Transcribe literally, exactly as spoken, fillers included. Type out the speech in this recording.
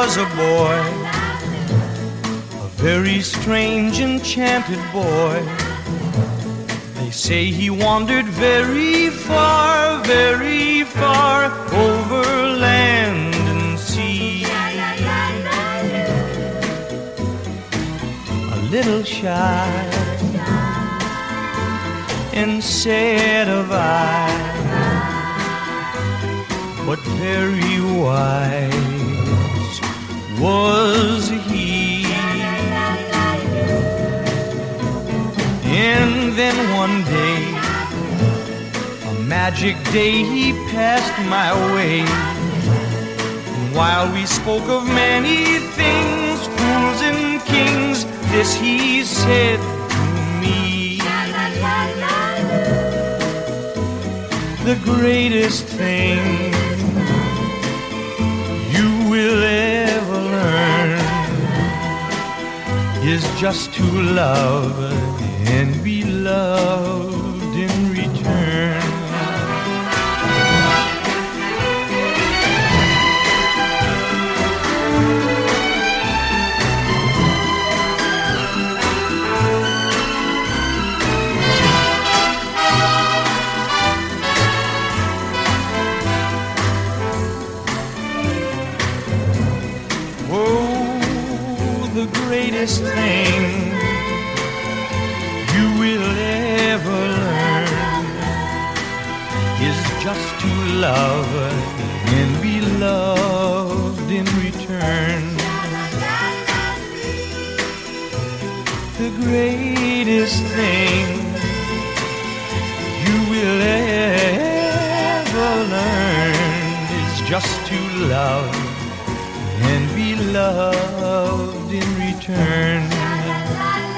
was a boy, a very strange, enchanted boy. They say he wandered very far, very far over land and sea. A little shy and sad of eye, but very wise was he. And then one day, a magic day, he passed my way. And while we spoke of many things, fools and kings, this he said to me: the greatest thing you will ever learn is just to love and be loved in return. Oh, the greatest thing ever learn is just to love and be loved in return. The greatest thing you will ever learn is just to love and be loved in return.